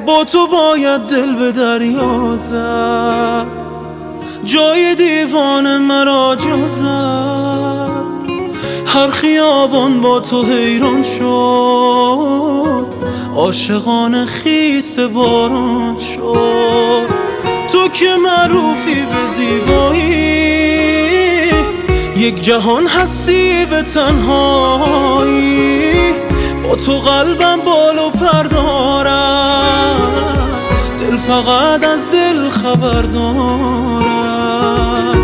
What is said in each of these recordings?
با تو باید دل به دریا زد، جای دیوان مرا جا زد. هر خیابان با تو حیران شد، عاشقان خیس باران شد. تو که معروفی به زیبایی، یک جهان هستی به تنهایی. با تو قلبم بال و پر دارد، دل فقط از دل خبر دارد.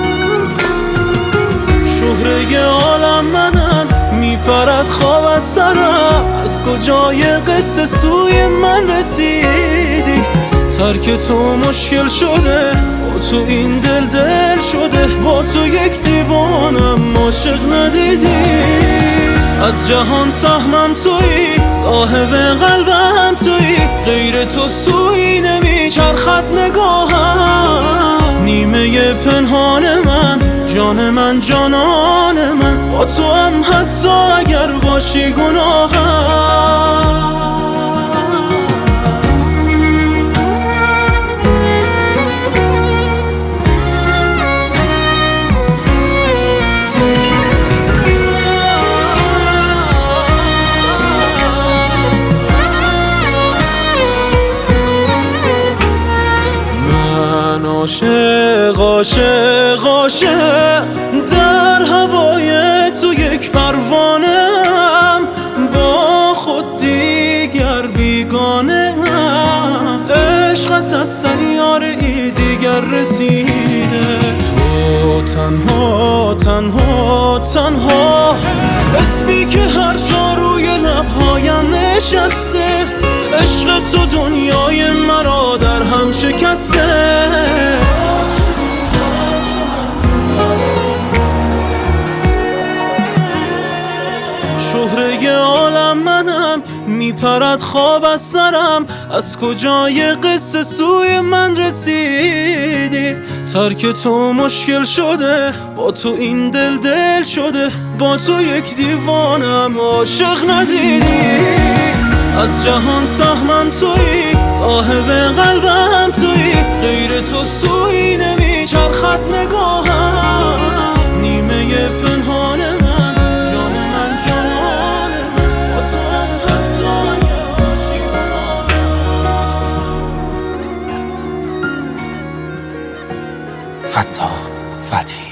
شهره عالم منم، میپرد خواب از سرم. از کجای قصه سوی من رسیدی؟ ترک تو مشکل شده، با تو این دل شده. با تو یک دیوانم، عاشق ندیدی. از جهان سهمم تویی، صاحب قلبم تویی. غیر تو سوی نمیچرخد نگاهم. نیمه پنهان من، جان من، جانان من. با تو هم حتی اگر باشی گناهم. عاشق عاشق عاشق در هوای تو یک پروانه‌ام. با خود دیگر بیگانه ام. عشقت از سیاره‌ای دیگر رسیده. تو تنها تنها تنها اسمی که هر جا روی لبهایم نشسته. عشق تو دنیای مرا در هم شکسته. شهره عالم منم، میپرد خواب از سرم. از کجای قصه سوی من رسیدی؟ ترک تو مشکل شده، با تو این دل شده. با تو یک دیوانم، عاشق ندیدی. از جهان سهمم تویی، صاحب قلبم تویی. غیر تو سوی نمیچرخد نگاهم. نیمه پنهان من، جان من، جانان من. با تو هم حتی اگر باشی گناهم. فتاح فتحی